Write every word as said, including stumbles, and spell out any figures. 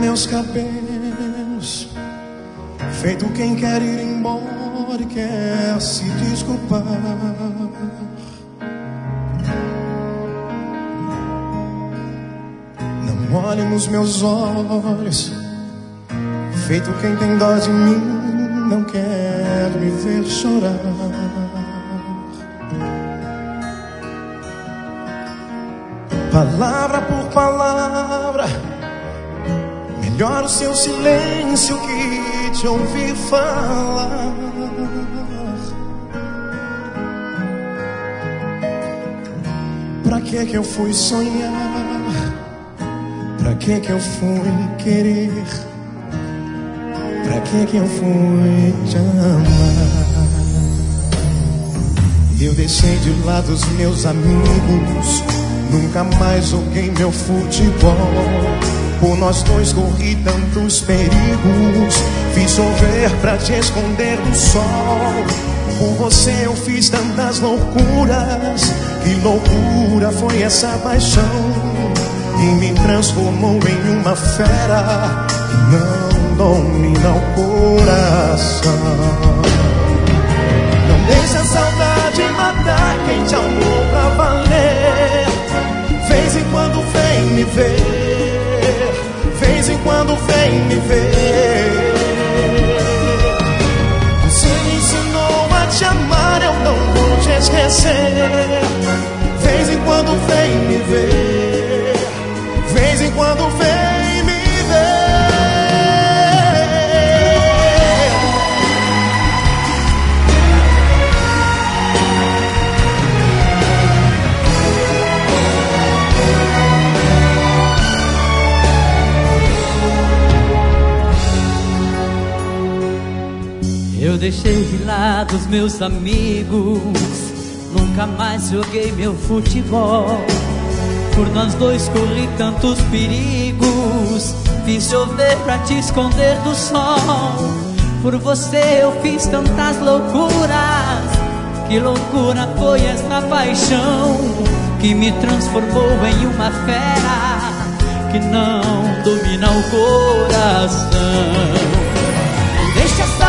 meus cabelos, feito quem quer ir embora e quer se desculpar. Não olhe nos meus olhos, feito quem tem dó de mim, não quer me ver chorar. Palavra por palavra, melhor o seu silêncio que te ouvir falar. Pra que que eu fui sonhar? Pra que que eu fui querer? Pra que que eu fui te amar? Eu deixei de lado os meus amigos, nunca mais joguei meu futebol. Por nós dois corri tantos perigos, fiz chover pra te esconder do sol. Por você eu fiz tantas loucuras, que loucura foi essa paixão que me transformou em uma fera que não domina o coração. Não deixa a saudade matar quem te amou pra valer. Vez em quando vem me ver, vez em quando vem me ver. Você me ensinou a te amar, eu não vou te esquecer. Vez em quando vem me ver, vez em quando vem me ver. Eu deixei de lado os meus amigos, nunca mais joguei meu futebol. Por nós dois corri tantos perigos, fiz chover pra te esconder do sol. Por você eu fiz tantas loucuras, que loucura foi essa paixão que me transformou em uma fera que não domina o coração. Deixa essa